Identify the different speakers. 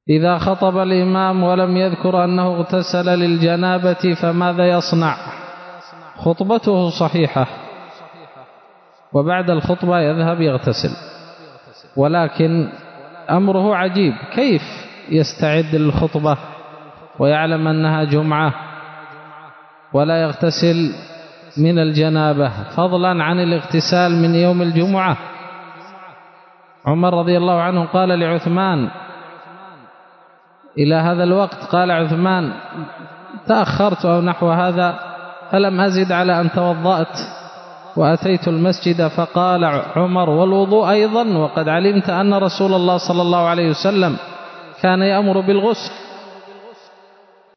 Speaker 1: إذا خطب الإمام ولم يذكر أنه اغتسل للجنابة فماذا يصنع؟ خطبته صحيحة، وبعد الخطبة يذهب يغتسل، ولكن أمره عجيب، كيف يستعد للخطبة ويعلم أنها جمعة ولا يغتسل من الجنابة، فضلا عن الاغتسال من يوم الجمعة؟ عمر رضي الله عنه قال لعثمان إلى هذا الوقت، قال عثمان تأخرت أو نحو هذا فلم أزد على أن توضأت وأتيت المسجد، فقال عمر والوضوء أيضا، وقد علمت أن رسول الله صلى الله عليه وسلم كان يأمر بالغسل.